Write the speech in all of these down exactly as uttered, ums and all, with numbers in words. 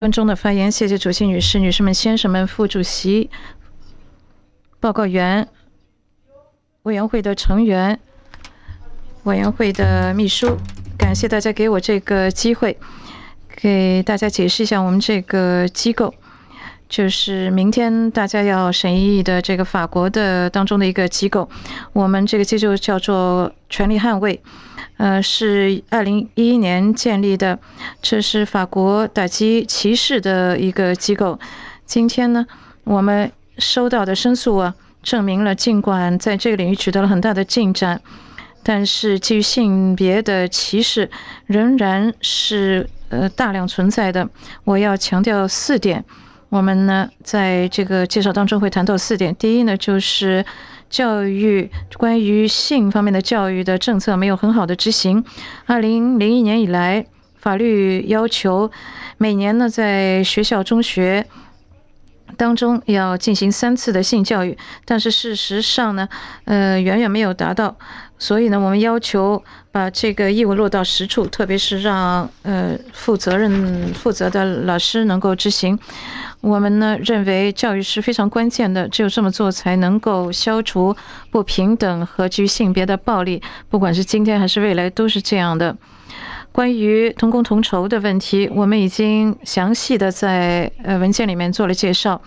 分钟的发言，谢谢主席女士、女士们、先生们、副主席、报告员、委员会的成员、委员会的秘书，感谢大家给我这个机会，给大家解释一下我们这个机构，就是明天大家要审议的这个法国的当中的一个机构，我们这个机构叫做权利捍卫。呃，是二零一一年建立的，这是法国打击歧视的一个机构。今天呢，我们收到的申诉啊，证明了尽管在这个领域取得了很大的进展，但是基于性别的歧视仍然是呃大量存在的。我要强调四点。我们呢，在这个介绍当中会谈到四点。第一呢，就是教育关于性方面的教育的政策没有很好的执行。二零零一年以来，法律要求每年呢在学校中学当中要进行三次的性教育，但是事实上呢，呃，远远没有达到。所以呢，我们要求把这个义务落到实处，特别是让呃负责任负责的老师能够执行。我们呢认为教育是非常关键的，只有这么做才能够消除不平等和基于性别的暴力，不管是今天还是未来都是这样的。关于同工同酬的问题，我们已经详细的在呃文件里面做了介绍。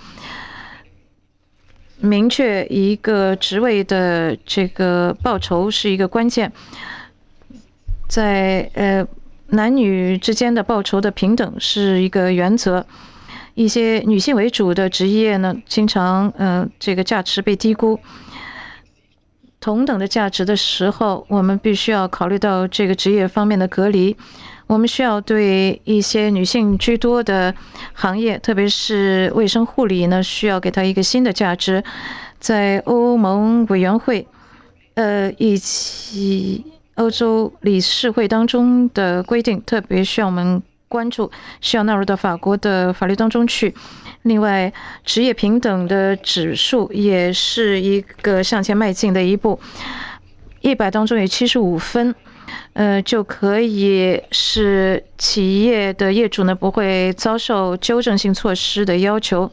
明确一个职位的这个报酬是一个关键，在呃男女之间的报酬的平等是一个原则。一些女性为主的职业呢，经常呃这个价值被低估。同等的价值的时候，我们必须要考虑到这个职业方面的隔离。我们需要对一些女性居多的行业，特别是卫生护理呢，需要给它一个新的价值。在欧盟委员会，呃，以及欧洲理事会当中的规定，特别需要我们关注，需要纳入到法国的法律当中去。另外，职业平等的指数也是一个向前迈进的一步，一百当中有七十五分。呃，就可以使企业的业主呢不会遭受纠正性措施的要求。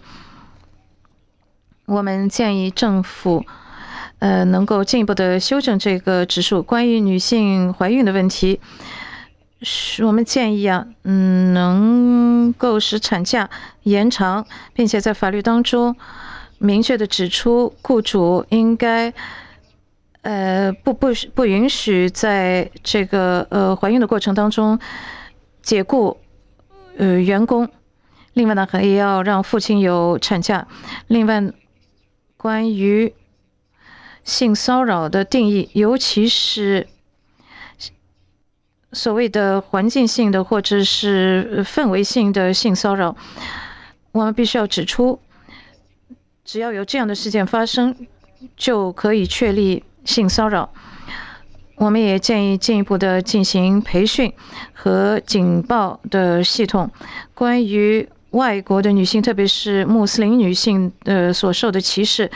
我们建议政府，呃，能够进一步的修正这个指数。关于女性怀孕的问题，我们建议啊，嗯，能够使产假延长，并且在法律当中明确的指出，雇主应该。呃，不不不允许在这个呃怀孕的过程当中解雇呃员工。另外呢，还要让父亲有产假。另外，关于性骚扰的定义，尤其是所谓的环境性的或者是氛围性的性骚扰，我们必须要指出，只要有这样的事件发生，就可以确立性骚扰。我们也建议进一步的进行培训和警报的系统。关于外国的女性，特别是穆斯林女性的所受的歧视，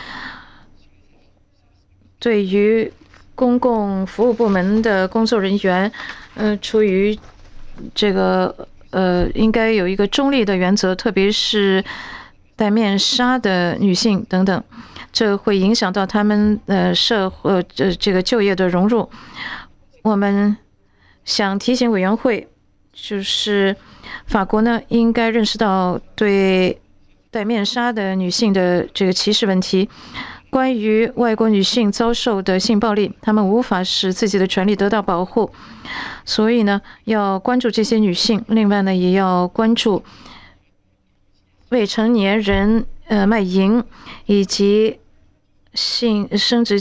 对于公共服务部门的工作人员，呃，出于这个呃，应该有一个中立的原则，特别是戴面纱的女性等等。这会影响到他们呃社会这这个就业的融入。我们想提醒委员会，就是法国呢应该认识到对戴面纱的女性的这个歧视问题。关于外国女性遭受的性暴力，她们无法使自己的权利得到保护，所以呢要关注这些女性。另外呢也要关注未成年人呃卖淫以及性生殖